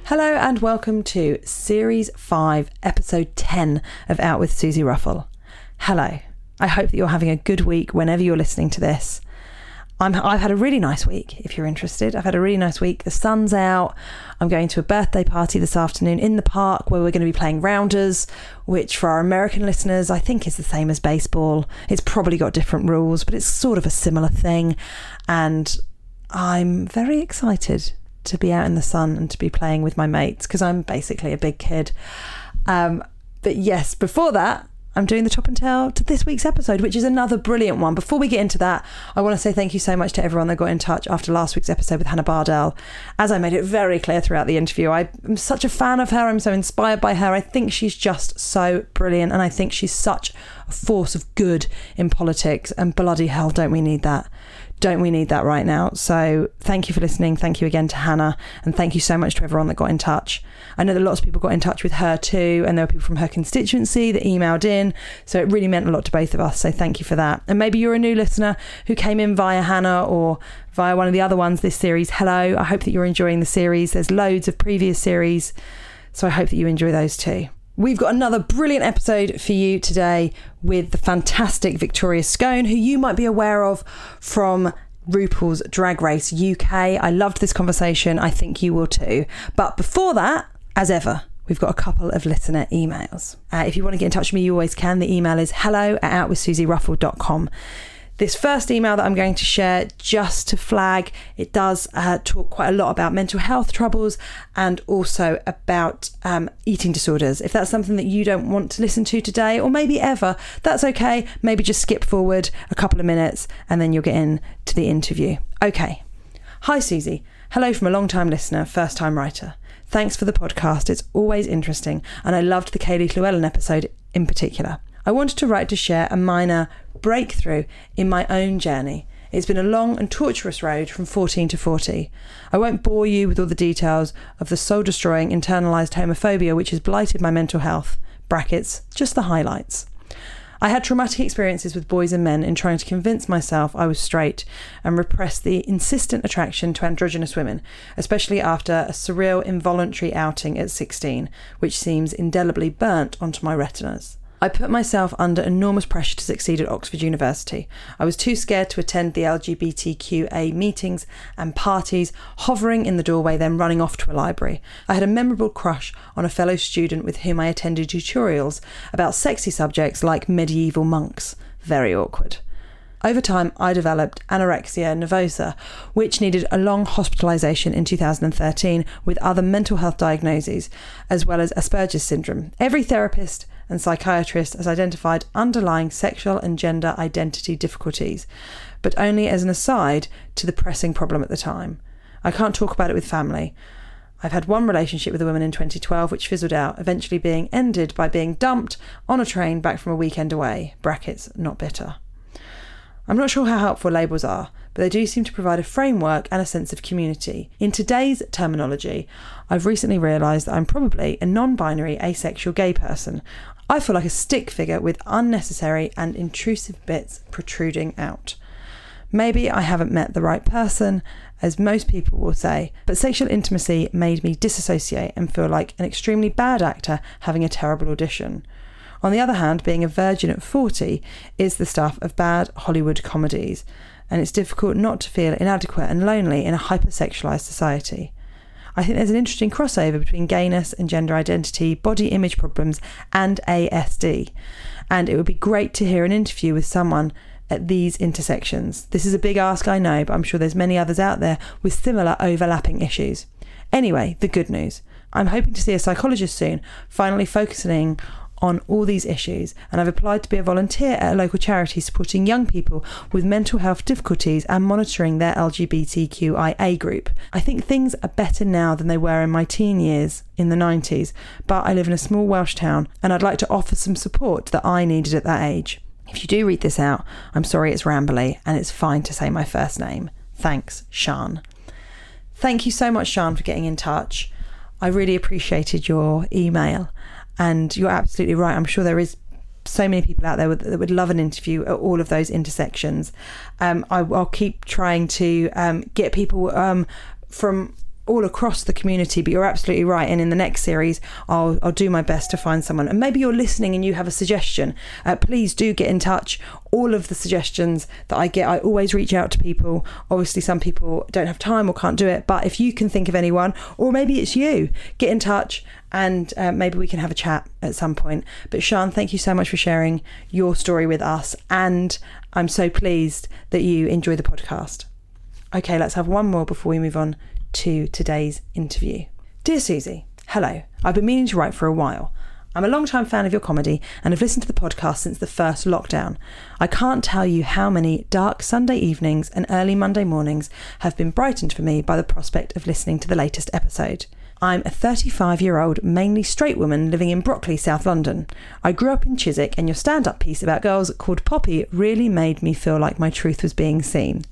Hello and welcome to Series 5, Episode 10 of Out with Susie Ruffle. Hello. I hope that you're having a good week whenever you're listening to this. I've had a really nice week, if you're interested. I've had a really nice week. The sun's out. I'm going to a birthday party this afternoon in the park where we're going to be playing rounders, which for our American listeners, I think is the same as baseball. It's probably got different rules, but it's sort of a similar thing. And I'm very excited to be out in the sun and to be playing with my mates because I'm basically a big kid. But yes, before that, I'm doing the top and tail to this week's episode, which is another brilliant one. Before we get into that, I want to say thank you so much to everyone that got in touch after last week's episode with Hannah Bardell. As I made it very clear throughout the interview, I'm such a fan of her. I'm so inspired by her. I think she's just so brilliant. And I think she's such a force of good in politics. And bloody hell, don't we need that? Don't we need that right now? So thank you for listening. Thank you again to Hannah. And thank you so much to everyone that got in touch. I know that lots of people got in touch with her too. And there were people from her constituency that emailed in. So it really meant a lot to both of us. So thank you for that. And maybe you're a new listener who came in via Hannah or via one of the other ones this series. Hello. I hope that you're enjoying the series. There's loads of previous series. So I hope that you enjoy those too. We've got another brilliant episode for you today with the fantastic Victoria Scone, who you might be aware of from RuPaul's Drag Race UK. I loved this conversation. I think you will too. But before that, as ever, we've got a couple of listener emails. If you want to get in touch with me, you always can. The email is hello@outwithsusieruffle.com. This first email that I'm going to share, just to flag, it does talk quite a lot about mental health troubles and also about eating disorders. If that's something that you don't want to listen to today, or maybe ever, that's okay. Maybe just skip forward a couple of minutes and then you'll get into the interview. Okay. Hi, Susie. Hello from a long-time listener, first-time writer. Thanks for the podcast. It's always interesting. And I loved the Kaylee Llewellyn episode in particular. I wanted to write to share a minor breakthrough in my own journey. It's been a long and torturous road from 14 to 40. I won't bore you with all the details of the soul-destroying internalised homophobia which has blighted my mental health. Brackets, just the highlights. I had traumatic experiences with boys and men in trying to convince myself I was straight and repress the insistent attraction to androgynous women, especially after a surreal involuntary outing at 16, which seems indelibly burnt onto my retinas. I put myself under enormous pressure to succeed at Oxford University. I was too scared to attend the LGBTQA meetings and parties, hovering in the doorway, then running off to a library. I had a memorable crush on a fellow student with whom I attended tutorials about sexy subjects like medieval monks. Very awkward. Over time, I developed anorexia nervosa, which needed a long hospitalisation in 2013 with other mental health diagnoses, as well as Asperger's syndrome. Every therapist and psychiatrist has identified underlying sexual and gender identity difficulties, but only as an aside to the pressing problem at the time. I can't talk about it with family. I've had one relationship with a woman in 2012 which fizzled out, eventually being ended by being dumped on a train back from a weekend away. Brackets, not bitter. I'm not sure how helpful labels are, but they do seem to provide a framework and a sense of community. In today's terminology, I've recently realised that I'm probably a non-binary asexual gay person. I feel like a stick figure with unnecessary and intrusive bits protruding out. Maybe I haven't met the right person, as most people will say, but sexual intimacy made me disassociate and feel like an extremely bad actor having a terrible audition. On the other hand, being a virgin at 40 is the stuff of bad Hollywood comedies, and it's difficult not to feel inadequate and lonely in a hypersexualised society. I think there's an interesting crossover between gayness and gender identity, body image problems, and ASD. And it would be great to hear an interview with someone at these intersections. This is a big ask, I know, but I'm sure there's many others out there with similar overlapping issues. Anyway, the good news. I'm hoping to see a psychologist soon, finally focusing on all these issues, and I've applied to be a volunteer at a local charity supporting young people with mental health difficulties and monitoring their LGBTQIA group. I think things are better now than they were in my teen years in the 90s, but I live in a small Welsh town and I'd like to offer some support that I needed at that age. If you do read this out, I'm sorry it's rambly and it's fine to say my first name. Thanks, Sian. Thank you so much, Sian, for getting in touch. I really appreciated your email. And you're absolutely right. I'm sure there is so many people out there that would love an interview at all of those intersections. I'll keep trying to get people from all across the community, but you're absolutely right. And in the next series, I'll do my best to find someone. And maybe you're listening and you have a suggestion. Please do get in touch. All of the suggestions that I get, I always reach out to people. Obviously, some people don't have time or can't do it. But if you can think of anyone, or maybe it's you, get in touch and maybe we can have a chat at some point. But Sian, thank you so much for sharing your story with us. And I'm so pleased that you enjoy the podcast. Okay, let's have one more before we move on to today's interview. Dear Susie, hello. I've been meaning to write for a while. I'm a long-time fan of your comedy and have listened to the podcast since the first lockdown. I can't tell you how many dark Sunday evenings and early Monday mornings have been brightened for me by the prospect of listening to the latest episode. I'm a 35-year-old, mainly straight woman living in Brockley, South London. I grew up in Chiswick, and your stand-up piece about girls called Poppy really made me feel like my truth was being seen.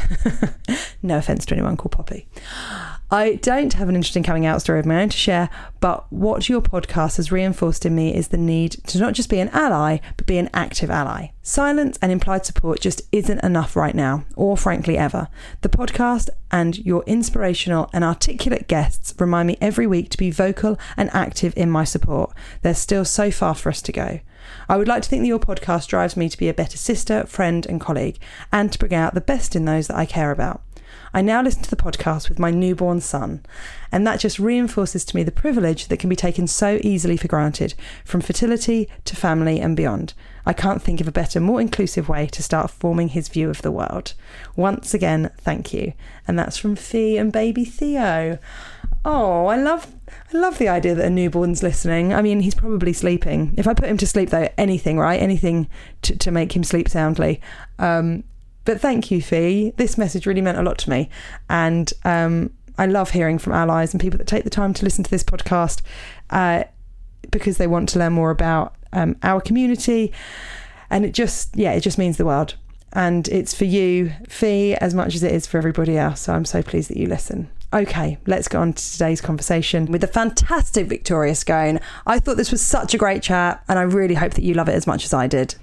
No offence to anyone called Poppy. I don't have an interesting coming out story of my own to share, but what your podcast has reinforced in me is the need to not just be an ally, but be an active ally. Silence and implied support just isn't enough right now, or frankly ever. The podcast and your inspirational and articulate guests remind me every week to be vocal and active in my support. There's still so far for us to go. I would like to think that your podcast drives me to be a better sister, friend and colleague, and to bring out the best in those that I care about. I now listen to the podcast with my newborn son, and that just reinforces to me the privilege that can be taken so easily for granted, from fertility to family and beyond. I can't think of a better, more inclusive way to start forming his view of the world. Once again, thank you. And that's from Fee and baby Theo. Oh, I love the idea that a newborn's listening. I mean, he's probably sleeping. If I put him to sleep, though, anything to make him sleep soundly. But thank you, Fee. This message really meant a lot to me. And I love hearing from allies and people that take the time to listen to this podcast because they want to learn more about our community. And it just means the world. And it's for you, Fee, as much as it is for everybody else. So I'm so pleased that you listen. Okay, let's go on to today's conversation with the fantastic Victoria Scone. I thought this was such a great chat, and I really hope that you love it as much as I did.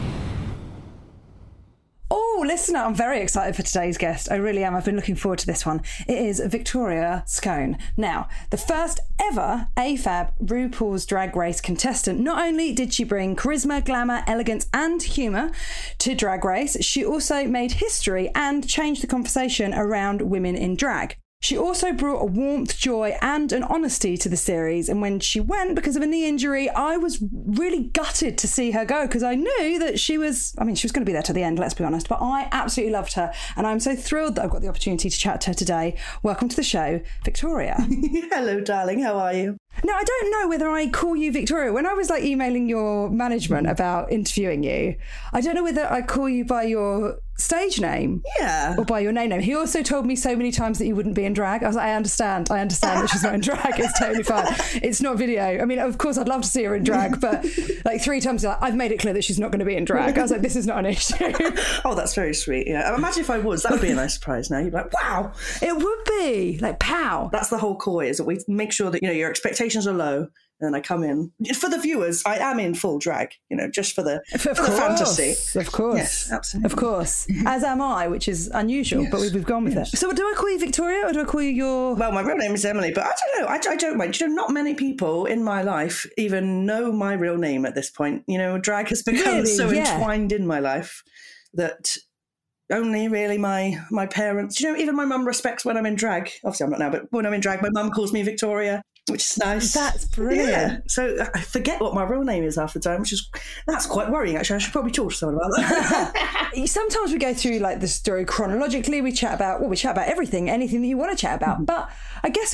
Oh, listener, I'm very excited for today's guest. I really am. I've been looking forward to this one. It is Victoria Scone. Now, the first ever AFAB RuPaul's Drag Race contestant. Not only did she bring charisma, glamour, elegance and humour to Drag Race, she also made history and changed the conversation around women in drag. She also brought a warmth, joy and an honesty to the series, and when she went because of a knee injury, I was really gutted to see her go because I knew that she was going to be there to the end, let's be honest, but I absolutely loved her and I'm so thrilled that I've got the opportunity to chat to her today. Welcome to the show, Victoria. Hello, darling. How are you? Now, I don't know whether I call you Victoria. When I was emailing your management about interviewing you, I don't know whether I call you by your stage name or by your name. He also told me so many times that you wouldn't be in drag. I was like, I understand that she's not in drag. It's totally fine. It's not video. I mean, of course, I'd love to see her in drag, but 3 times I've made it clear that she's not going to be in drag. I was like, this is not an issue. Oh, that's very sweet. Yeah. Imagine if I was. That would be a nice surprise now. You'd be like, wow. It would be. Pow. That's the whole core, is that we make sure that, your expectations are low. And then I come in. For the viewers, I am in full drag, just for the fantasy. Of course. Yes, absolutely. Of course. As am I, which is unusual, but we've gone with it. So do I call you Victoria or do I call you your... Well, my real name is Emily, but I don't know. I don't mind. Not many people in my life even know my real name at this point. Drag has become entwined in my life that... Only really my parents, even my mum respects when I'm in drag. Obviously I'm not now, but when I'm in drag, my mum calls me Victoria, which is nice. That's brilliant. Yeah. So I forget what my real name is half the time, that's quite worrying actually. I should probably talk to someone about that. Sometimes we go through the story chronologically. We chat about everything, anything that you want to chat about. But I guess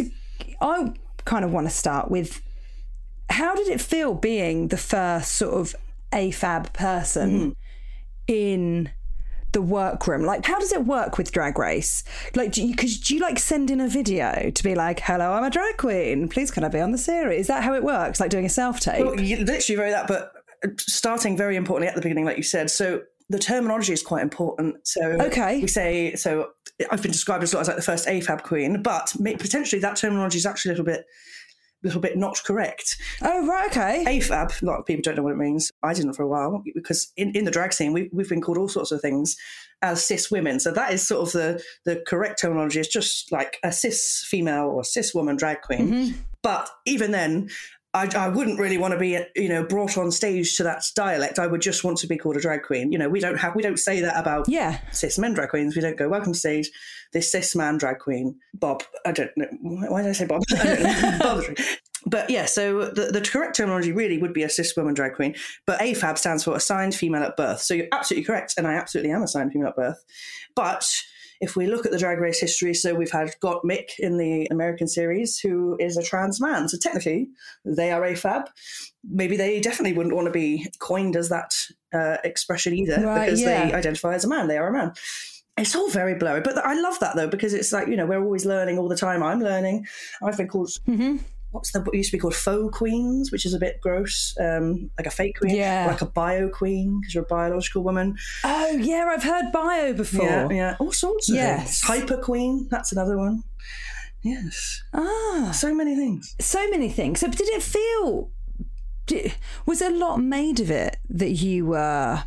I kind of want to start with, how did it feel being the first sort of AFAB person in the workroom? How does it work with Drag Race? Do you send in a video to be like, hello, I'm a drag queen, please can I be on the series? Is that how it works? Like doing a self-tape? Well, you literally very that, but starting very importantly at the beginning, like you said. So the terminology is quite important. So we say, so I've been described as the first AFAB queen, but potentially that terminology is actually a little bit little bit not correct. Oh, right, okay. AFAB, a lot of people don't know what it means. I didn't for a while, because in the drag scene, we've been called all sorts of things as cis women. So that is sort of the correct terminology. It's just like a cis female or cis woman drag queen. Mm-hmm. But even then, I wouldn't really want to be, brought on stage to that dialect. I would just want to be called a drag queen. We don't say that about cis men drag queens. We don't go, welcome to stage, this cis man drag queen, Bob. I don't know. Why did I say Bob? I don't know. Bob's. But yeah, so the correct terminology really would be a cis woman drag queen. But AFAB stands for assigned female at birth. So you're absolutely correct. And I absolutely am assigned female at birth. But if we look at the Drag Race history, so we've had Gottmik in the American series, who is a trans man. So technically, they are AFAB. Maybe they definitely wouldn't want to be coined as that expression either, because they identify as a man. They are a man. It's all very blurry. But I love that, though, because it's like, we're always learning all the time. I'm learning. I've been called... Mm-hmm. What used to be called faux queens, which is a bit gross, like a fake queen, like a bio queen, because you're a biological woman. Oh, yeah, I've heard bio before. Yeah, all sorts of things. Hyper queen, that's another one. Yes. So many things. So many things. So did it feel... Was a lot made of it that you were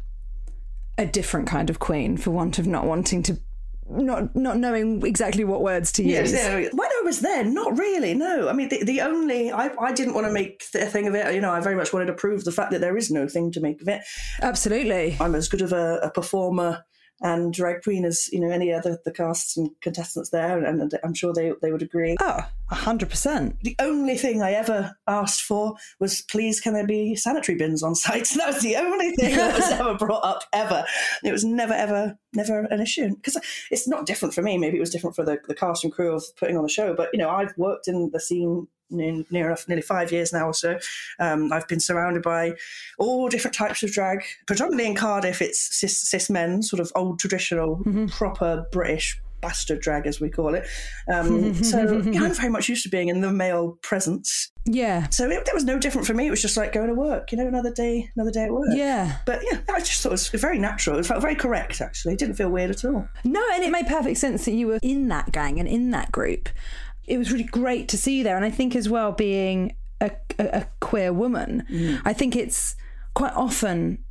a different kind of queen, for want of not wanting to... Not knowing exactly what words to use. Yes, when I was there, not really, no. I mean, the only... I didn't want to make a thing of it. I very much wanted to prove the fact that there is no thing to make of it. Absolutely. I'm as good of a performer and drag queen as, any other the casts and contestants there, and I'm sure they would agree. Oh, 100%. The only thing I ever asked for was, please, can there be sanitary bins on site? That was the only thing that was ever brought up, ever. It was never an issue. Because it's not different for me. Maybe it was different for the cast and crew of putting on the show. But, I've worked in the scene nearly 5 years now or so. I've been surrounded by all different types of drag. Predominantly in Cardiff, it's cis men, sort of old traditional, proper British bastard drag, as we call it. So I'm very much used to being in the male presence. Yeah. So it was no different for me. It was just like going to work, another day at work. Yeah. But I just thought it was very natural. It felt very correct, actually. It didn't feel weird at all. No, and it made perfect sense that you were in that gang and in that group. It was really great to see you there. And I think as well, being a queer woman, I think it's quite often,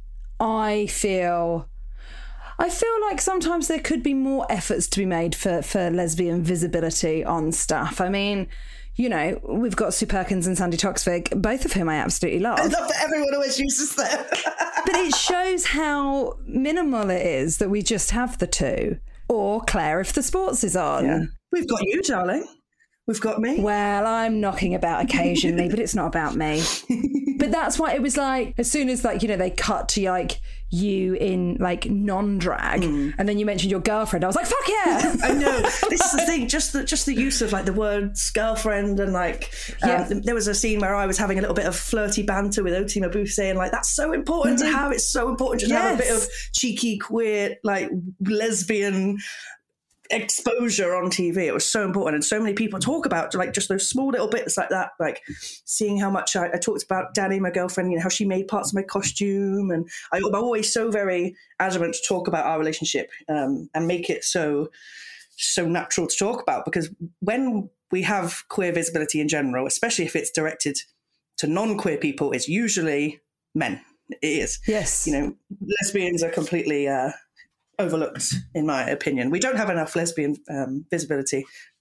I feel like sometimes there could be more efforts to be made for lesbian visibility on stuff. I mean, we've got Sue Perkins and Sandy Toksvig, both of whom I absolutely love. I love that everyone always uses them. But it shows how minimal it is that we just have the two. Or Claire, if the sports is on. Yeah. We've got you, darling. We've got me. Well, I'm knocking about occasionally, but it's not about me. But that's why it was like, as soon as they cut to you in non-drag, and then you mentioned your girlfriend, I was like, fuck yeah. I know. This is the thing, just the use of the words girlfriend, and there was a scene where I was having a little bit of flirty banter with Oti Mabuse, saying that's so important to have. It's so important just to have a bit of cheeky, queer, lesbian exposure on TV. It was so important, and so many people talk about just those small little bits like that, seeing how much I talked about Danny, my girlfriend, how she made parts of my costume, and I'm always so very adamant to talk about our relationship and make it so natural to talk about, because when we have queer visibility in general, especially if it's directed to non-queer people, it's usually men. It is. Yes. Lesbians are completely overlooked, in my opinion. We don't have enough lesbian visibility.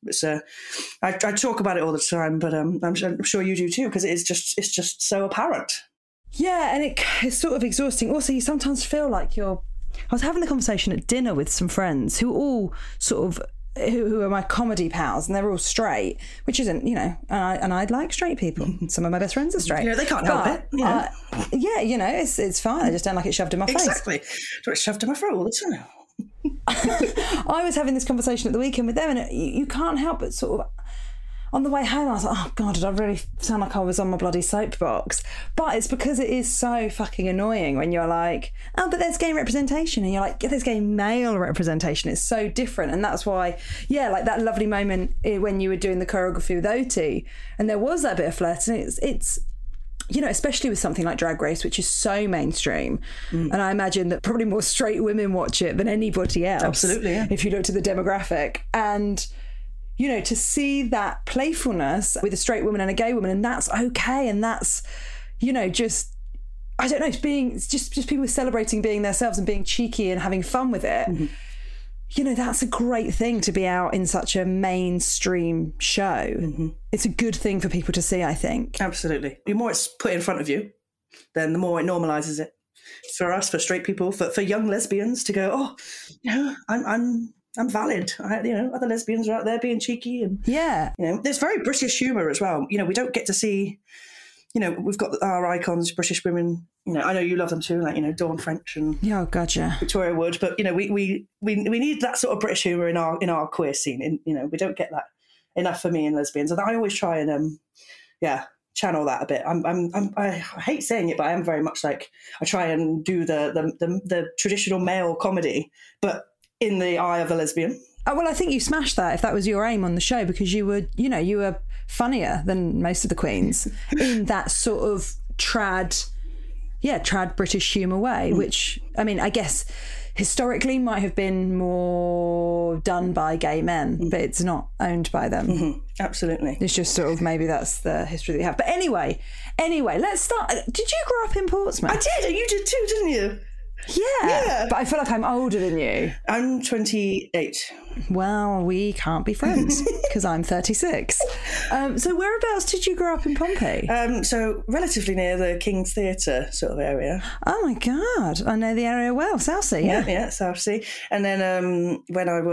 I talk about it all the time, but I'm sure you do too, because it's just so apparent. Yeah, and it's sort of exhausting. Also, you sometimes feel like I was having the conversation at dinner with some friends who all sort of who are my comedy pals, and they're all straight, which isn't, and I like straight people. Some of my best friends are straight. They can't help it. Yeah, it's fine. I just don't like it shoved in my face. Exactly. It's shoved in my throat all the time. I was having this conversation at the weekend with them, and you can't help but sort of, on the way home, I was like, oh God, did I really sound like I was on my bloody soapbox? But it's because it is so fucking annoying when you're like, oh, but there's gay representation. And you're like, yeah, there's gay male representation. It's so different. And that's why, that lovely moment when you were doing the choreography with Oti, and there was that bit of flirting. It's especially with something like Drag Race, which is so mainstream. And I imagine that probably more straight women watch it than anybody else. Absolutely, yeah. If you looked at the demographic. And you know, to see that playfulness with a straight woman and a gay woman, and that's okay, and that's, you know, just, I don't know, it's just people celebrating being themselves and being cheeky and having fun with it. Mm-hmm. You know, that's a great thing to be out in such a mainstream show. Mm-hmm. It's a good thing for people to see, I think. Absolutely. The more it's put in front of you, then the more it normalises it. For us, for straight people, for young lesbians to go, oh, you know, I'm valid. You know, other lesbians are out there being cheeky, and yeah, you know, there's very British humour as well. You know, we don't get to see. You know, we've got our icons, British women. You know, I know you love them too, like, you know, Dawn French and gotcha. Victoria Wood. But you know, we need that sort of British humour in our queer scene. And you know, we don't get that enough for me in lesbians. And I always try and channel that a bit. I hate saying it, but I am very much like, I try and do the traditional male comedy, but in the eye of a lesbian. Oh, well, I think you smashed that if that was your aim on the show, because you were funnier than most of the queens in that sort of trad British humour way, which, I mean, I guess historically might have been more done by gay men, but it's not owned by them. Mm-hmm. Absolutely. It's just sort of, maybe that's the history that we have. But anyway, let's start. Did you grow up in Portsmouth? I did, and you did too, didn't you? Yeah, but I feel like I'm older than you. I'm 28. Well, we can't be friends because I'm 36. So whereabouts did you grow up in Pompey? So relatively near the King's Theatre sort of area. Oh my God, I know the area well. Southsea, yeah. Yeah, Southsea. And then when I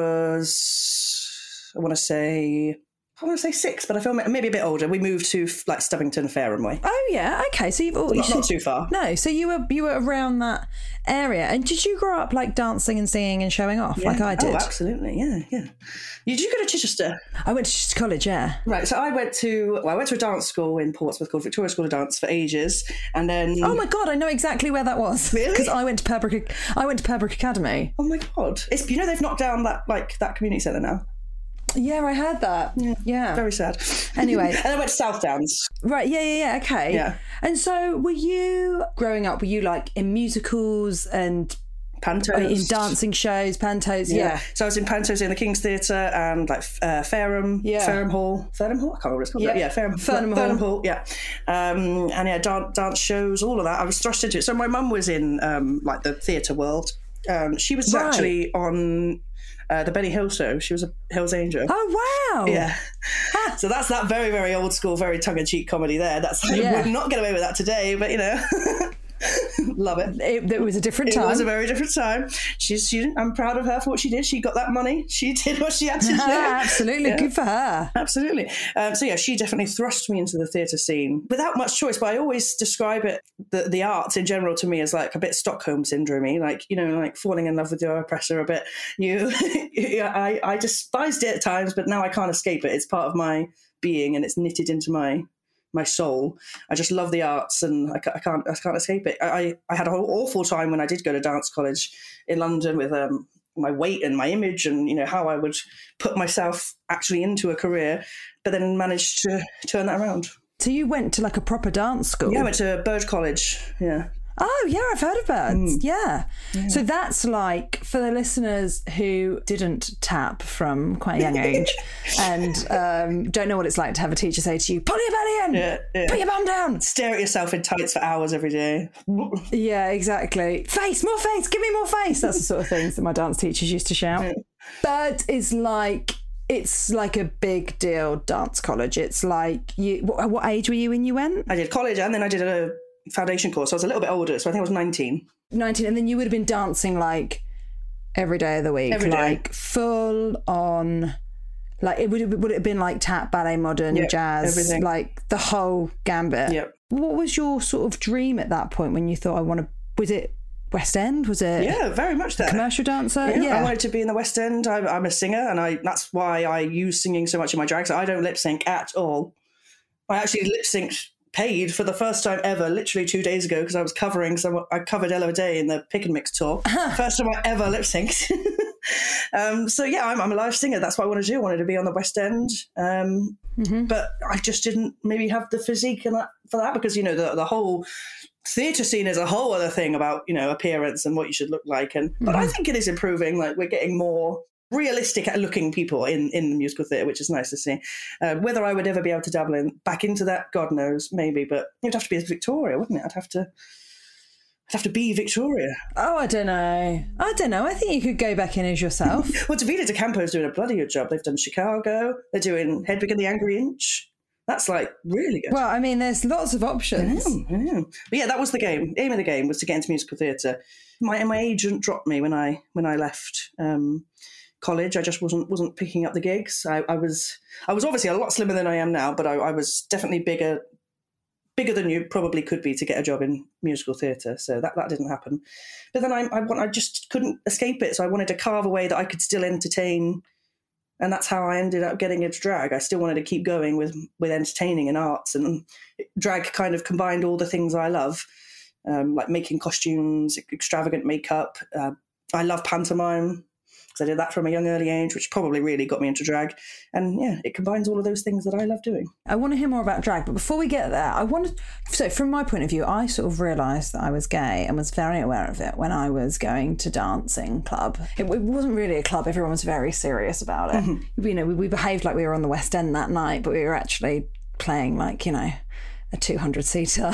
was, I want to say 6, but I feel maybe a bit older. We moved to like Stubbington, Fareham way. Oh yeah, okay. So you've not too far. No, so you were around that area. And did you grow up like dancing and singing and showing off like I did? Oh, absolutely. Yeah. Did you go to Chichester? I went to Chichester College, yeah. Right. So I went to a dance school in Portsmouth called Victoria School of Dance for ages, and then oh my God, I know exactly where that was. Really? Because I went to Pembroke Academy. Oh my God, they've knocked down that community centre now. Yeah, I heard that. Yeah. Very sad. Anyway. And I went to South Downs. Right, yeah, okay. Yeah. And so growing up, were you like in musicals and pantos? In dancing shows, pantos, yeah. So I was in pantos in the King's Theatre and like Fareham, Fareham Hall. Fareham Hall? I can't remember what it's called. Yeah, Fareham Hall, yeah. And yeah, dance shows, all of that. I was thrust into it. So my mum was in like the theatre world. She was actually on the Benny Hill show. She was a Hill's Angel. Oh wow! Yeah. So that's that very, very old school, very tongue-in-cheek comedy there. Would not get away with that today, but you know. Love it. It was a different time. It was a very different time. I'm proud of her for what she did. She got that money. She did what she had to do. Absolutely. Yeah. Good for her. Absolutely. So yeah, she definitely thrust me into the theatre scene without much choice, but I always describe it, the arts in general, to me as like a bit Stockholm syndrome-y, like, you know, like falling in love with your oppressor a bit. I despised it at times, but now I can't escape it. It's part of my being and it's knitted into my soul. I just love the arts and I can't escape it. I had an awful time when I did go to dance college in London with my weight and my image and, you know, how I would put myself actually into a career, but then managed to turn that around. So you went to like a proper dance school? Yeah, I went to Bird College, yeah. Oh, yeah, I've heard of Birds. Yeah. So that's like, for the listeners who didn't tap from quite a young age and don't know what it's like to have a teacher say to you, pull your belly in, put your bum down. Stare at yourself in tights for hours every day. Yeah, exactly. Face, more face, give me more face. That's the sort of things that my dance teachers used to shout. Yeah. Birds is like, it's like a big deal dance college. It's like, what age were you when you went? I did college and then I did a foundation course. So I was a little bit older, so I think I was 19. 19, and then you would have been dancing like every day of the week, every day. Like full on. Like would it have been like tap, ballet, modern, jazz, everything, like the whole gambit? Yep. What was your sort of dream at that point when you thought was it West End? Was it? Yeah, very much that. Commercial dancer? Yeah. I wanted to be in the West End. I'm a singer, and that's why I use singing so much in my drag. So I don't lip sync at all. I actually lip synced paid for the first time ever, literally 2 days ago, because I was covering I covered Ella O'Day in the Pick and Mix tour. First time I ever lip synced. So yeah, I'm a live singer. That's what I wanted to do. I wanted to be on the West End. But I just didn't maybe have the physique for that, because, you know, the whole theatre scene is a whole other thing about, you know, appearance and what you should look like. But I think it is improving. Like, we're getting more realistic looking people in the musical theatre, which is nice to see. Whether I would ever be able to dabble back into that, God knows, maybe, but it'd have to be as Victoria, wouldn't it? I'd have to be Victoria. Oh, I don't know. I think you could go back in as yourself. Well, Davina De Campo's doing a bloody good job. They've done Chicago. They're doing Hedwig and the Angry Inch. That's like really good. Well, I mean, there's lots of options. I know. But yeah, that was the game. Aim of the game was to get into musical theatre. My agent dropped me when I left college. I just wasn't picking up the gigs. I was obviously a lot slimmer than I am now, but I was definitely bigger than you probably could be to get a job in musical theatre. So that didn't happen. But then I just couldn't escape it. So I wanted to carve a way that I could still entertain. And that's how I ended up getting into drag. I still wanted to keep going with entertaining and arts. And drag kind of combined all the things I love, like making costumes, extravagant makeup. I love pantomime, because I did that from a young early age, which probably really got me into drag. And yeah, it combines all of those things that I love doing. I want to hear more about drag, but before we get there, so from my point of view, I sort of realised that I was gay and was very aware of it when I was going to dancing club. It wasn't really a club, everyone was very serious about it. Mm-hmm. You know, we behaved like we were on the West End that night, but we were actually playing like, you know, a 200-seater.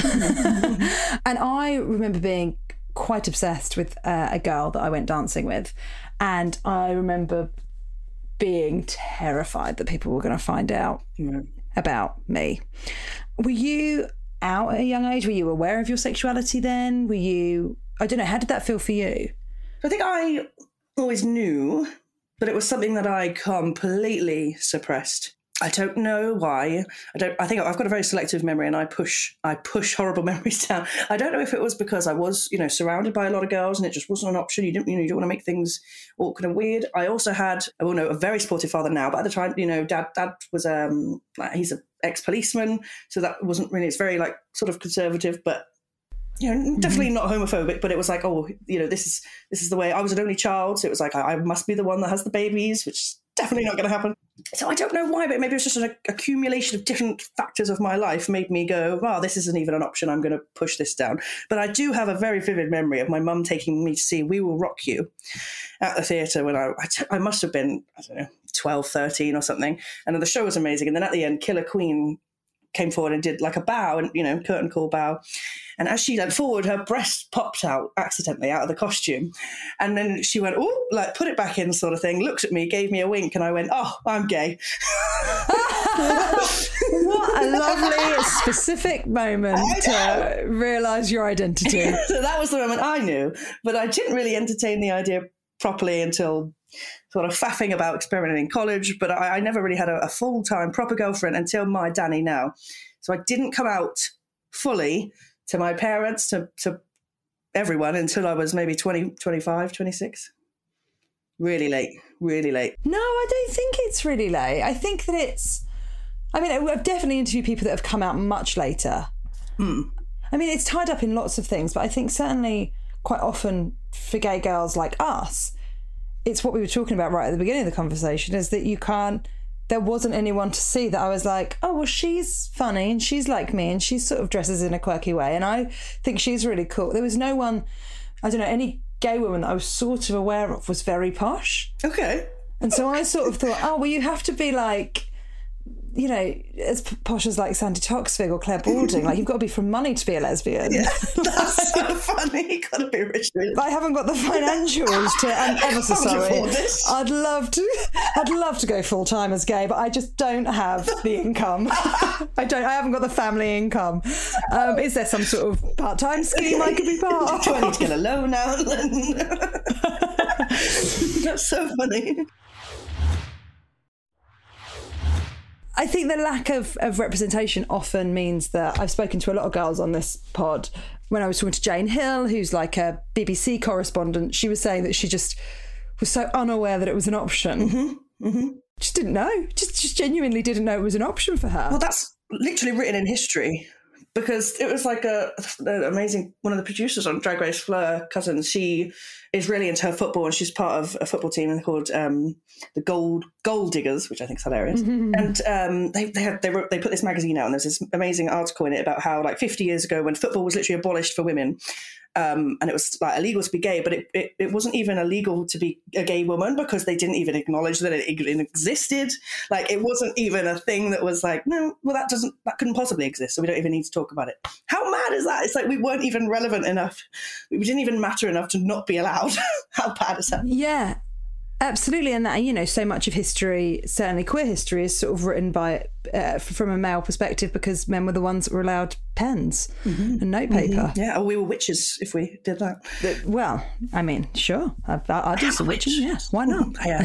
And I remember being quite obsessed with a girl that I went dancing with. And I remember being terrified that people were going to find out about me. Were you out at a young age? Were you aware of your sexuality then? Were you, I don't know, how did that feel for you? I think I always knew, but it was something that I completely suppressed. I don't know why. I think I've got a very selective memory, and I push horrible memories down. I don't know if it was because I was, you know, surrounded by a lot of girls, and it just wasn't an option. You don't want to make things awkward and weird. I also had, a very supportive father now, but at the time, you know, dad was he's an ex-policeman, so that wasn't really. It's very like sort of conservative, but you know, definitely not homophobic. But it was like, oh, you know, this is the way. I was an only child, so it was like I must be the one that has the babies, which is definitely not going to happen. So I don't know why, but maybe it's just an accumulation of different factors of my life made me go, oh, this isn't even an option. I'm going to push this down. But I do have a very vivid memory of my mum taking me to see We Will Rock You at the theatre when I must have been, I don't know, 12, 13 or something. And the show was amazing. And then at the end, Killer Queen came forward and did like a bow, and, you know, curtain call bow. And as she leant forward, her breast popped out accidentally out of the costume. And then she went, oh, like put it back in sort of thing, looked at me, gave me a wink, and I went, oh, I'm gay. What a lovely, specific moment to realise your identity. So that was the moment I knew, but I didn't really entertain the idea properly until sort of faffing about experimenting in college, but I never really had a full-time proper girlfriend until my Danny now. So I didn't come out fully to my parents, to everyone, until I was maybe 20, 25, 26. Really late. No, I don't think it's really late. I think that I've definitely interviewed people that have come out much later. I mean, it's tied up in lots of things, but I think certainly quite often for gay girls like us, it's what we were talking about right at the beginning of the conversation, is that there wasn't anyone to see that I was like, oh, well, she's funny and she's like me and she sort of dresses in a quirky way and I think she's really cool. There was no one, I don't know, any gay woman that I was sort of aware of was very posh. Okay. And so I sort of thought, oh, well, you have to be like, you know, as posh as like Sandy Toksvig or Claire Balding. Like, you've got to be from money to be a lesbian. Yeah, that's so funny. You've got to be rich. I haven't got the financials to. I'm ever so sorry. I'd love to go full time as gay, but I just don't have the income. I haven't got the family income. Is there some sort of part-time scheme I could be part of? Do I need to get a loan now? That's so funny. I think the lack of representation often means that I've spoken to a lot of girls on this pod. When I was talking to Jane Hill, who's like a BBC correspondent, she was saying that she just was so unaware that it was an option. Just didn't know. Just genuinely didn't know it was an option for her. Well, that's literally written in history, because it was like an amazing, one of the producers on Drag Race, Fleur Cousins, she is really into her football, and she's part of a football team called the Gold Diggers, which I think is hilarious. And they put this magazine out, and there's this amazing article in it about how, like, 50 years ago, when football was literally abolished for women, and it was like illegal to be gay, but it wasn't even illegal to be a gay woman because they didn't even acknowledge that it existed. Like, it wasn't even a thing that was like, no, well, that couldn't possibly exist, so we don't even need to talk about it. How mad is that? It's like we weren't even relevant enough. We didn't even matter enough to not be allowed. How bad is that? Yeah. Absolutely. And that, you know, so much of history, certainly queer history, is sort of written by from a male perspective because men were the ones that were allowed pens and notepaper. Yeah, or we were witches if we did that. Well, I mean, sure. I'll do some witching, yeah. Why not? Yeah.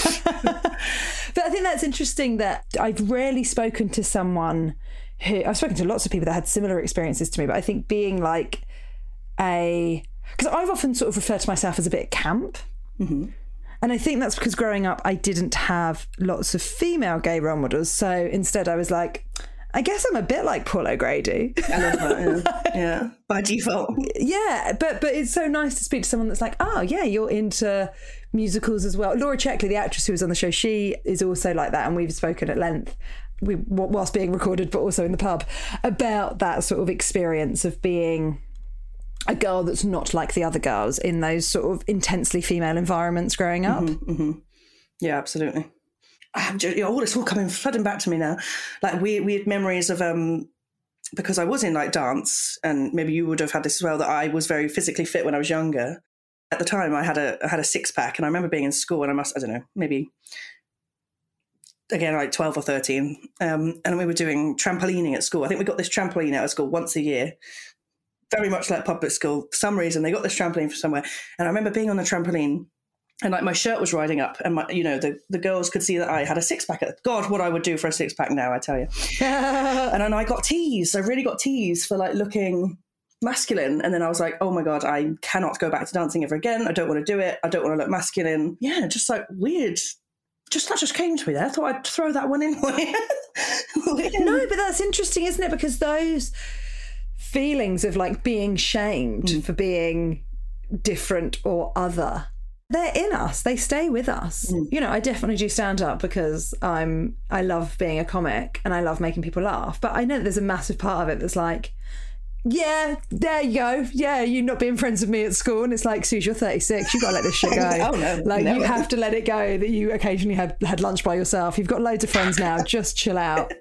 But I think that's interesting that I've rarely spoken to someone who... I've spoken to lots of people that had similar experiences to me, but I think being like because I've often sort of referred to myself as a bit camp. Mm-hmm. And I think that's because growing up, I didn't have lots of female gay role models. So instead I was like, I guess I'm a bit like Paul O'Grady. I love that, yeah. By default. Yeah, but it's so nice to speak to someone that's like, oh, yeah, you're into musicals as well. Laura Checkley, the actress who was on the show, she is also like that. And we've spoken at length, whilst being recorded, but also in the pub, about that sort of experience of being a girl that's not like the other girls in those sort of intensely female environments growing up. Mm-hmm, mm-hmm. Yeah, absolutely. All this all flooding back to me now. Like weird memories of, because I was in like dance, and maybe you would have had this as well, that I was very physically fit when I was younger. At the time I had a six pack, and I remember being in school and I don't know, maybe again, like 12 or 13. And we were doing trampolining at school. I think we got this trampoline out of school once a year. Very much like public school. For some reason, they got this trampoline from somewhere. And I remember being on the trampoline and like my shirt was riding up, and the girls could see that I had a six pack. God, what I would do for a six pack now, I tell you. And then I got teased. I really got teased for like looking masculine. And then I was like, oh my God, I cannot go back to dancing ever again. I don't want to do it. I don't want to look masculine. Yeah, just like weird. That just came to me there. I thought I'd throw that one in. No, but that's interesting, isn't it? Because those feelings of like being shamed for being different or other, they're in us, they stay with us. You know, I definitely do stand up because I love being a comic and I love making people laugh, but I know that there's a massive part of it that's like, yeah, there you go, yeah, you not being friends with me at school, and it's like, Suze, you're 36, you've got to let this shit go. Oh, no, like never. You have to let it go that you occasionally had lunch by yourself, you've got loads of friends now, just chill out.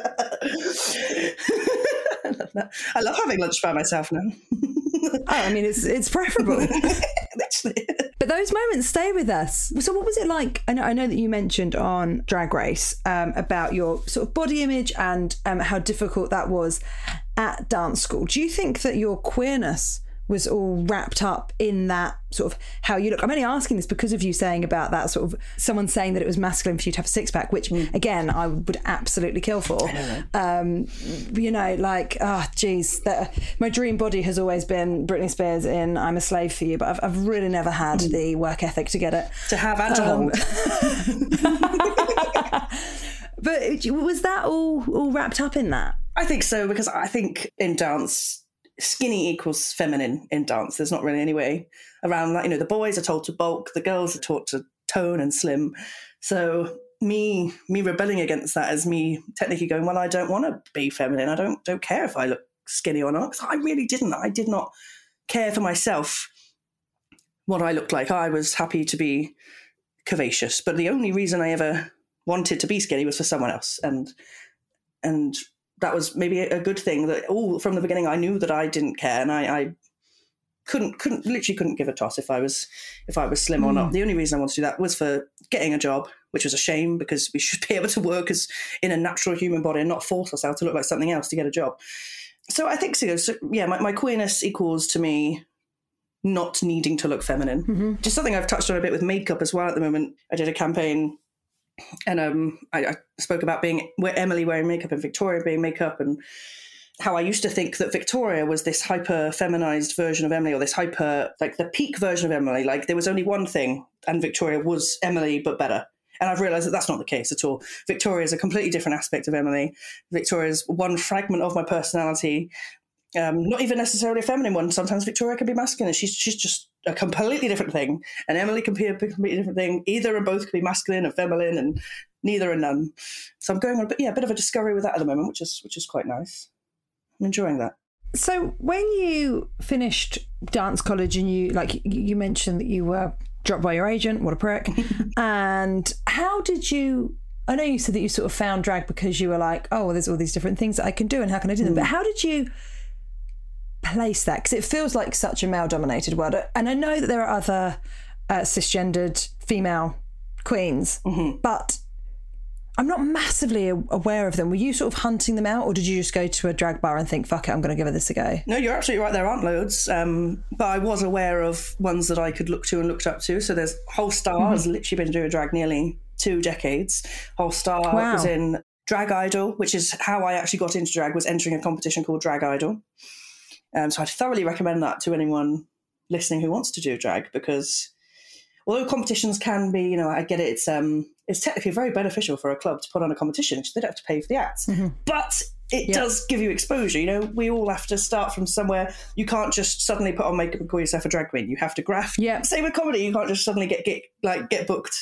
I love having lunch by myself now. I mean, it's preferable. But those moments stay with us. So what was it like? I know that you mentioned on Drag Race about your sort of body image and how difficult that was at dance school. Do you think that your queerness was all wrapped up in that sort of how you look? I'm only asking this because of you saying about that sort of someone saying that it was masculine for you to have a six pack, which again, I would absolutely kill for. You know, like, geez, my dream body has always been Britney Spears in I'm a Slave for You, but I've really never had the work ethic to get it. To have and to hold. But was that all wrapped up in that? I think so, because I think in dance, skinny equals feminine in dance. There's not really any way around that. You know, the boys are told to bulk, the girls are taught to tone and slim. So me rebelling against that is me technically going, well, I don't want to be feminine. I don't care if I look skinny or not. I really didn't. I did not care for myself what I looked like. I was happy to be curvaceous, but the only reason I ever wanted to be skinny was for someone else. And that was maybe a good thing, that all from the beginning I knew that I didn't care, and I couldn't give a toss if I was slim or not. The only reason I wanted to do that was for getting a job, which was a shame because we should be able to work as in a natural human body and not force ourselves to look like something else to get a job. So I think so yeah, my queerness equals to me not needing to look feminine. Just something I've touched on a bit with makeup as well at the moment. I did a campaign and I spoke about Emily wearing makeup and Victoria being makeup, and how I used to think that Victoria was this hyper feminized version of Emily, or this hyper, like the peak version of Emily. Like there was only one thing and Victoria was Emily, but better. And I've realized that that's not the case at all. Victoria is a completely different aspect of Emily. Victoria is one fragment of my personality. Not even necessarily a feminine one. Sometimes Victoria can be masculine. She's just a completely different thing. And Emily can be a completely different thing. Either and both can be masculine and feminine, and neither and none. So I'm going on a bit of a discovery with that at the moment, which is quite nice. I'm enjoying that. So when you finished dance college and you mentioned that you were dropped by your agent, what a prick. And how did you, I know you said that you sort of found drag because you were like, oh, well, there's all these different things that I can do and how can I do them? But how did you place that? Because it feels like such a male-dominated world. And I know that there are other cisgendered female queens, but I'm not massively aware of them. Were you sort of hunting them out, or did you just go to a drag bar and think, fuck it, I'm going to give this a go? No, you're absolutely right. There aren't loads. But I was aware of ones that I could look to and looked up to. So there's Whole Star has literally been doing drag nearly 2 decades. Whole Star was in Drag Idol, which is how I actually got into drag, was entering a competition called Drag Idol. So I'd thoroughly recommend that to anyone listening who wants to do drag, because although competitions can be, I get it, it's technically very beneficial for a club to put on a competition because they don't have to pay for the acts. But it does give you exposure. We all have to start from somewhere. You can't just suddenly put on makeup and call yourself a drag queen. You have to graft. Yeah. Same with comedy. You can't just suddenly get booked.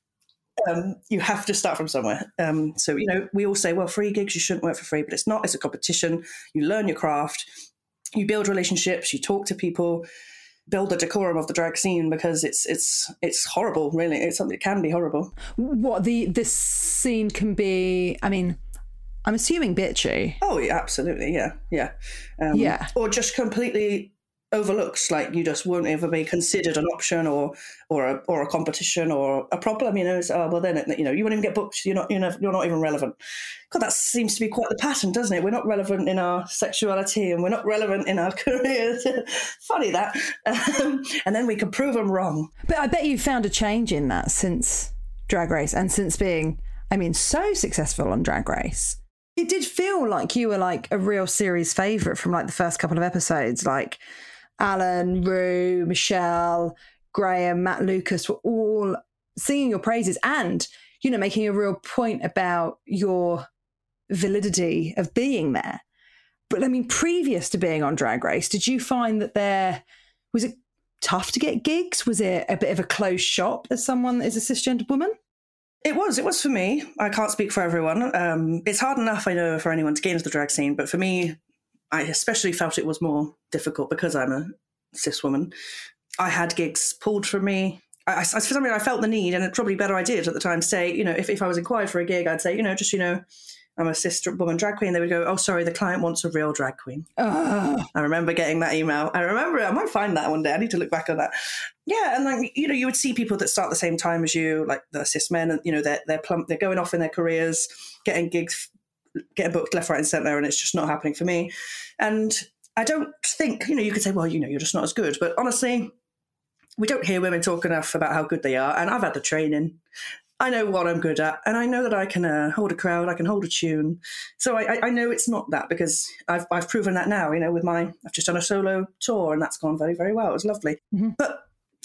You have to start from somewhere. So, we all say, well, free gigs, you shouldn't work for free, but it's not. It's a competition. You learn your craft. You build relationships. You talk to people. Build the decorum of the drag scene, because it's horrible, really. It can be horrible. What this scene can be, I mean, I'm assuming bitchy. Oh, yeah, absolutely, yeah. Or just completely overlooked, like you just won't ever be considered an option or a competition or a problem. It's you won't even get booked. You're not even relevant. God, that seems to be quite the pattern, doesn't it? We're not relevant in our sexuality and we're not relevant in our careers. Funny that. And then we can prove them wrong. But I bet you found a change in that since Drag Race and since being, so successful on Drag Race. It did feel like you were like a real series favourite from like the first couple of episodes, like Alan, Rue, Michelle, Graham, Matt Lucas were all singing your praises and, making a real point about your validity of being there. But previous to being on Drag Race, did you find that was it tough to get gigs? Was it a bit of a closed shop as someone that is a cisgendered woman? It was for me. I can't speak for everyone. It's hard enough, I know, for anyone to get into the drag scene, but for me, I especially felt it was more difficult because I'm a cis woman. I had gigs pulled from me. For some reason, I felt the need, and it's probably better I did at the time, say, if I was inquired for a gig, I'd say, I'm a cis woman drag queen. They would go, oh, sorry, the client wants a real drag queen. I remember getting that email. I might find that one day. I need to look back on that. Yeah, and you would see people that start the same time as you, like the cis men, and they're plump, they're going off in their careers, getting gigs, getting booked left, right, and centre, and it's just not happening for me. And I don't think, you could say, well, you're just not as good. But honestly, we don't hear women talk enough about how good they are. And I've had the training. I know what I'm good at. And I know that I can hold a crowd. I can hold a tune. So I know it's not that, because I've proven that now, I've just done a solo tour and that's gone very, very well. It was lovely. But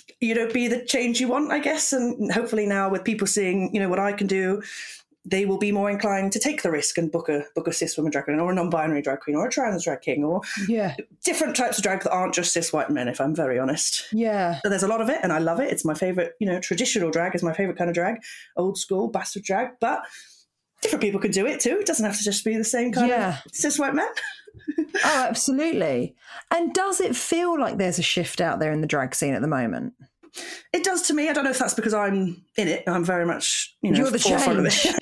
be the change you want, I guess. And hopefully now with people seeing, what I can do, they will be more inclined to take the risk and book a cis woman drag queen or a non-binary drag queen or a trans drag king or different types of drag that aren't just cis white men, if I'm very honest. Yeah. So there's a lot of it and I love it. It's my favourite, traditional drag is my favourite kind of drag, old school, bastard drag, but different people can do it too. It doesn't have to just be the same kind of cis white men. Oh, absolutely. And does it feel like there's a shift out there in the drag scene at the moment? It does to me. I don't know if that's because I'm in it. I'm very much, you're the forefront of change.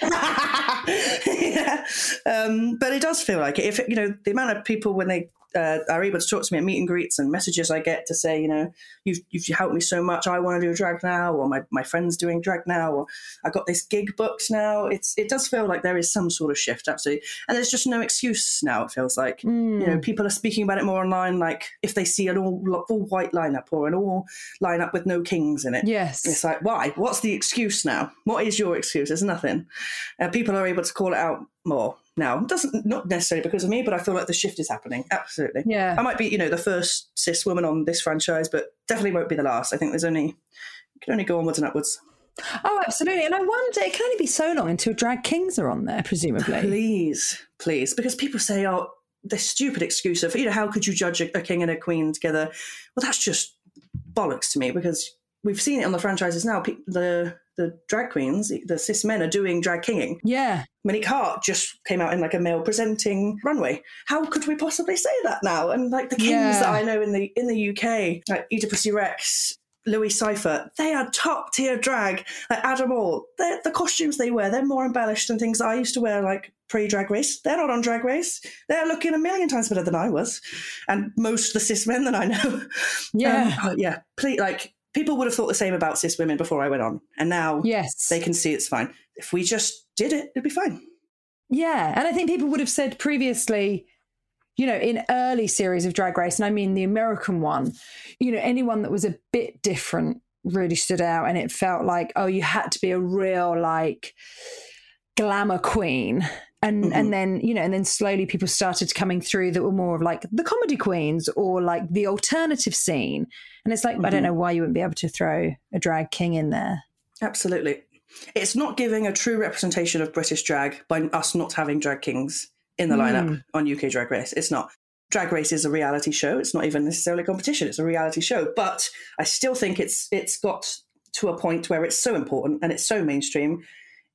it. But it does feel like it. If the amount of people when they are able to talk to me at meet and greets and messages I get to say, you've helped me so much. I want to do drag now, or my friend's doing drag now, or I got this gig booked now. It does feel like there is some sort of shift, absolutely. And there's just no excuse now. It feels like people are speaking about it more online. Like if they see an all white lineup or an all lineup with no kings in it, yes, it's like, why? What's the excuse now? What is your excuse? There's nothing. People are able to call it out more now. Not necessarily because of me, but I feel like the shift is happening. Absolutely. Yeah. I might be, the first cis woman on this franchise, but definitely won't be the last. I think you can only go onwards and upwards. Oh, absolutely. And I wonder, it can only be so long until drag kings are on there, presumably. Please. Because people say, oh, this stupid excuse of, how could you judge a king and a queen together? Well, that's just bollocks to me, because we've seen it on the franchises now. The drag queens, the cis men, are doing drag kinging. Yeah. Monique Hart just came out in like a male presenting runway. How could we possibly say that now? And like the kings that I know in the UK, like Oedipus Rex, Louis Cypher, they are top tier drag. Like Adam All, the costumes they wear, they're more embellished than things I used to wear like pre-Drag Race. They're not on Drag Race. They're looking a million times better than I was, and most of the cis men that I know. Yeah, Please, like people would have thought the same about cis women before I went on, and now they can see it's fine. If we just did it, it'd be fine. Yeah, and I think people would have said previously, you know, in early series of Drag Race, and I mean the American one, you know, anyone that was a bit different really stood out, and it felt like, oh, you had to be a real like glamour queen. And then, you know, and then slowly people started coming through that were more of like the comedy queens or like the alternative scene. And it's like, I don't know why you wouldn't be able to throw a drag king in there. Absolutely. It's not giving a true representation of British drag by us not having drag kings in the lineup on UK Drag Race. It's not. Drag Race is a reality show. It's not even necessarily a competition. It's a reality show. But I still think it's got to a point where it's so important and it's so mainstream.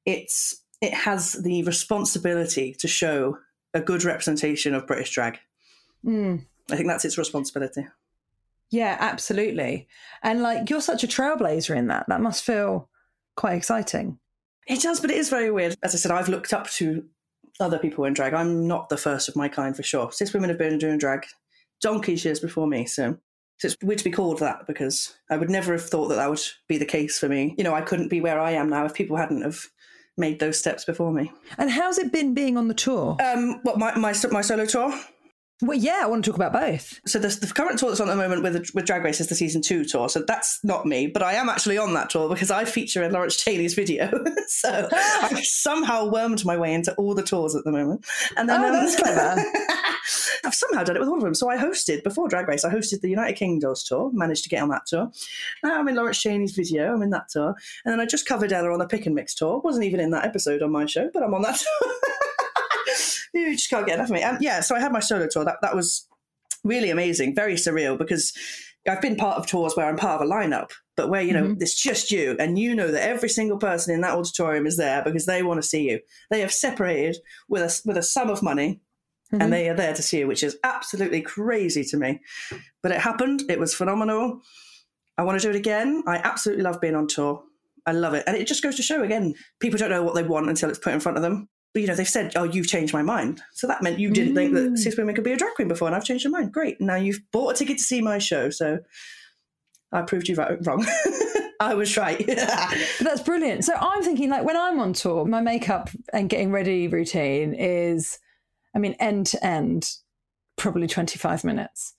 It has the responsibility to show a good representation of British drag. I think that's its responsibility. Yeah, absolutely. And like, you're such a trailblazer in that. That must feel quite exciting. It does, but it is very weird. As I said, I've looked up to other people in drag. I'm not the first of my kind for sure. Cis women have been doing drag donkey's years before me. So it's weird to be called that because I would never have thought that would be the case for me. You know, I couldn't be where I am now if people hadn't have made those steps before me. And how's it been being on the tour? My solo tour? Well, yeah, I want to talk about both. So the current tour that's on at the moment with Drag Race is the season 2 tour. So that's not me, but I am actually on that tour because I feature in Lawrence Cheney's video. So I've somehow wormed my way into all the tours at the moment. And then that's clever. I've somehow done it with all of them. So I hosted, before Drag Race, I hosted the United Kingdoms tour, managed to get on that tour. Now I'm in Lawrence Cheney's video, I'm in that tour. And then I just covered Ella on the Pick and Mix tour. Wasn't even in that episode on my show, but I'm on that tour. You just can't get enough of me. So I had my solo tour. That was really amazing, very surreal, because I've been part of tours where I'm part of a lineup, but where, you know, it's just you, and you know that every single person in that auditorium is there because they want to see you. They have separated with a sum of money, and they are there to see you, which is absolutely crazy to me. But it happened. It was phenomenal. I want to do it again. I absolutely love being on tour. I love it. And it just goes to show, again, people don't know what they want until it's put in front of them. But, you know, they've said, oh, you've changed my mind. So that meant you didn't think that cis women could be a drag queen before, and I've changed your mind. Great. Now you've bought a ticket to see my show. So I proved you wrong. I was right. That's brilliant. So I'm thinking, like, when I'm on tour, my makeup and getting ready routine is, I mean, end to end, probably 25 minutes.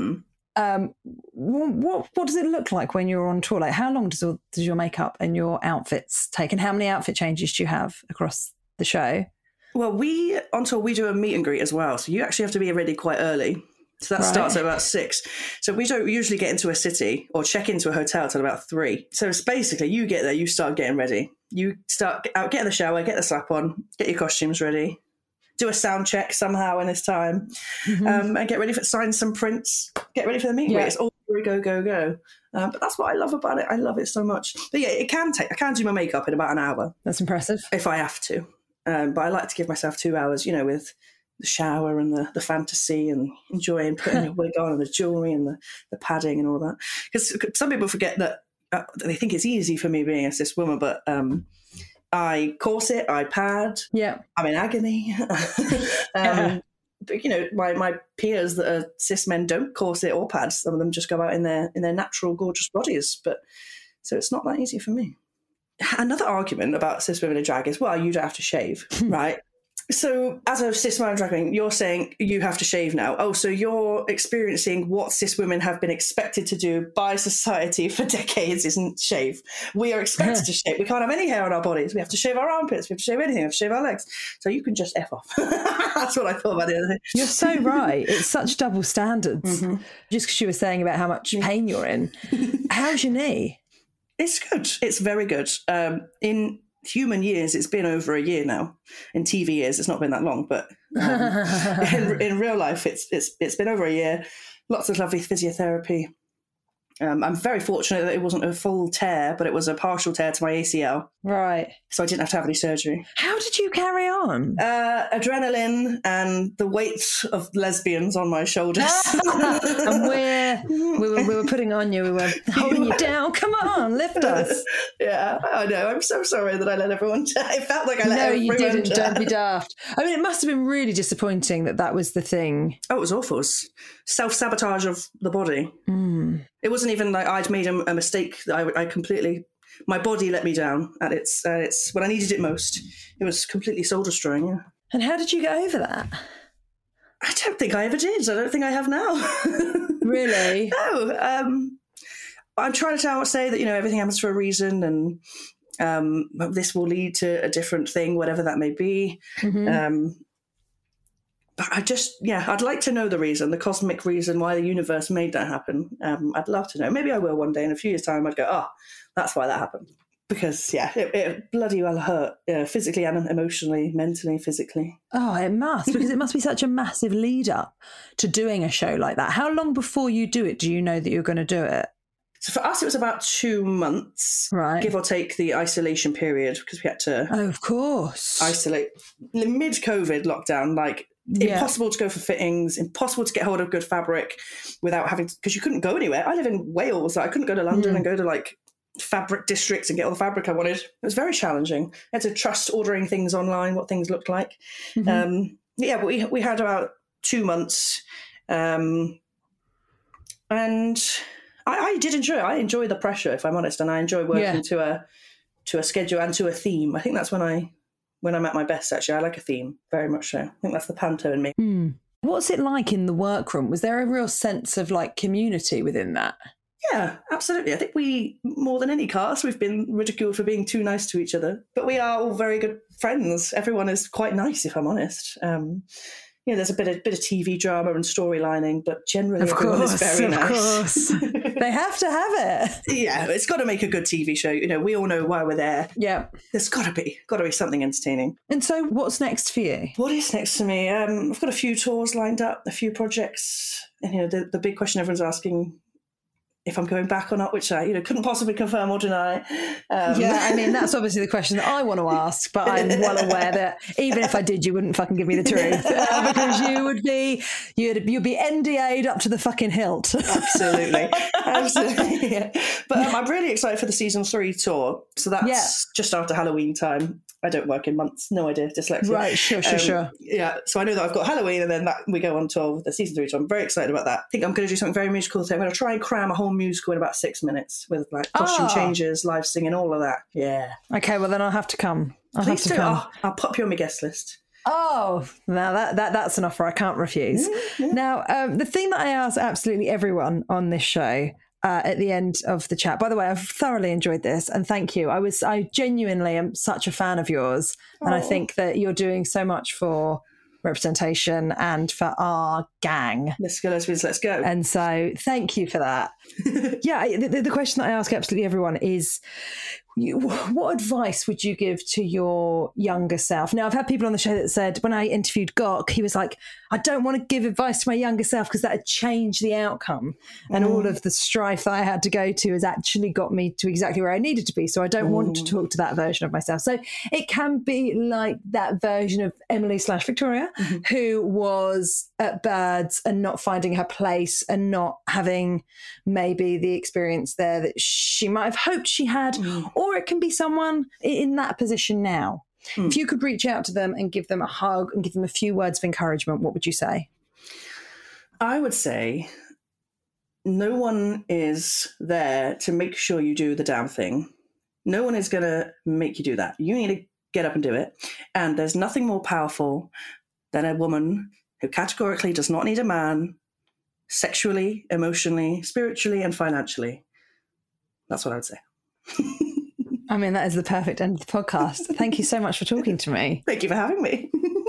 What does it look like when you're on tour? Like, how long does your makeup and your outfits take? And how many outfit changes do you have across the show? Well, on tour, we do a meet and greet as well. So you actually have to be ready quite early. So that starts at about 6. So we don't usually get into a city or check into a hotel till about 3. So it's basically, you get there, you start getting ready. You start out, get in the shower, get the slap on, get your costumes ready, do a sound check somehow in this time, and get ready sign some prints, get ready for the meet and greet. It's all go. But that's what I love about it. I love it so much. But yeah, I can do my makeup in about an hour. That's impressive. If I have to. But I like to give myself 2 hours, you know, with the shower and the fantasy and enjoying putting your wig on and the jewellery and the padding and all that. Because some people forget that they think it's easy for me being a cis woman, but I corset, I pad, I'm in agony. But, you know, my peers that are cis men don't corset or pad. Some of them just go out in their natural, gorgeous bodies. But so it's not that easy for me. Another argument about cis women in drag is, well, you don't have to shave, right? So as a cis man drag queen, you're saying you have to shave now. Oh, so you're experiencing what cis women have been expected to do by society for decades isn't shave. We are expected to shave. We can't have any hair on our bodies. We have to shave our armpits. We have to shave anything. We have to shave our legs. So you can just F off. That's what I thought about the other day. You're so right. It's such double standards. Just because you were saying about how much pain you're in. How's your knee? It's good. It's very good. In human years, it's been over a year now. In TV years, it's not been that long, but in real life, it's been over a year. Lots of lovely physiotherapy. I'm very fortunate that it wasn't a full tear, but it was a partial tear to my ACL. Right. So I didn't have to have any surgery. How did you carry on? Adrenaline and the weight of lesbians on my shoulders. And we were putting on you. We were holding you down. Come on, lift us. Yeah, I know. I'm so sorry that I let everyone down. It felt like I let everyone down. No, you didn't. Don't be daft. I mean, it must have been really disappointing that was the thing. Oh, it was awful. It was self-sabotage of the body. It wasn't even like I'd made a mistake. I completely, my body let me down at its when I needed it most. It was completely soul destroying. Yeah. And how did you get over that? I don't think I ever did. I don't think I have now. Really? No. I'm trying to say that, everything happens for a reason, and this will lead to a different thing, whatever that may be. Mm-hmm. But I'd like to know the reason, the cosmic reason why the universe made that happen. I'd love to know. Maybe I will one day. In a few years' time, I'd go, oh, that's why that happened. Because, it bloody well hurt, physically and emotionally, mentally, physically. Oh, it must, because it must be such a massive lead up to doing a show like that. How long before you do it do you know that you're going to do it? So for us, it was about 2 months, right? Give or take the isolation period, because we had to, of course, isolate mid-COVID lockdown. Impossible to go for fittings, impossible to get hold of good fabric without having, because you couldn't go anywhere. I live in Wales, so I couldn't go to London and go to fabric districts and get all the fabric I wanted. It was very challenging. I had to trust ordering things online, what things looked like. Mm-hmm. But we had about 2 months, and I did enjoy it. I enjoy the pressure, if I'm honest, and I enjoy working to a schedule and to a theme. I think that's when I'm at my best, actually. I like a theme, very much so. I think that's the panto in me. What's it like in the workroom? Was there a real sense of community within that? Yeah, absolutely. I think we, more than any cast, we've been ridiculed for being too nice to each other. But we are all very good friends. Everyone is quite nice, if I'm honest. There's a bit of TV drama and storylining, but generally everyone is very nice. Of course. They have to have it. Yeah, it's got to make a good TV show. We all know why we're there. Yeah. There's got to be something entertaining. And so what's next for you? What is next for me? I've got a few tours lined up, a few projects. And, the big question everyone's asking, if I'm going back or not, which I couldn't possibly confirm or deny. I mean, that's obviously the question that I want to ask, but I'm well aware that even if I did, you wouldn't fucking give me the truth, because you'd be NDA'd up to the fucking hilt. Absolutely. Yeah. But I'm really excited for the season 3 tour. So that's just after Halloween time. I don't work in months. No idea. Dyslexia. Right. Sure. Yeah. So I know that I've got Halloween, and then we go on tour with the season 3 tour. I'm very excited about that. I think I'm going to do something very musical. So I'm going to try and cram a whole musical in about 6 minutes with costume changes, live singing, all of that. Yeah. Okay. Well, then I'll have to come. Please do. I'll pop you on my guest list. Oh, now that's an offer I can't refuse. Mm-hmm. Now, the thing that I ask absolutely everyone on this show at the end of the chat, by the way, I've thoroughly enjoyed this, and thank you. I genuinely am such a fan of yours, and I think that you're doing so much for representation and for our gang. Let's go. And so thank you for that. The question that I ask absolutely everyone is, what advice would you give to your younger self? Now, I've had people on the show that said, when I interviewed Gok, he was like, I don't want to give advice to my younger self because that would change the outcome. And all of the strife that I had to go to has actually got me to exactly where I needed to be. So I don't want to talk to that version of myself. So it can be like that version of Emily/Victoria, who was at Birds and not finding her place and not having maybe the experience there that she might have hoped she had. Or it can be someone in that position now. If you could reach out to them and give them a hug and give them a few words of encouragement, what would you say? I would say no one is there to make sure you do the damn thing. No one is going to make you do that. You need to get up and do it. And there's nothing more powerful than a woman who categorically does not need a man, sexually, emotionally, spiritually, and financially. That's what I would say. I mean, that is the perfect end of the podcast. Thank you so much for talking to me. Thank you for having me.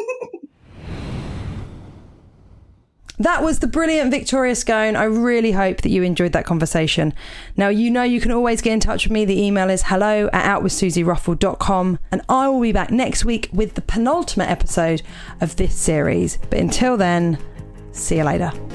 That was the brilliant Victoria Scone. I really hope that you enjoyed that conversation. Now, you can always get in touch with me. The email is hello@outwithsusieruffell.com, and I will be back next week with the penultimate episode of this series. But until then, see you later.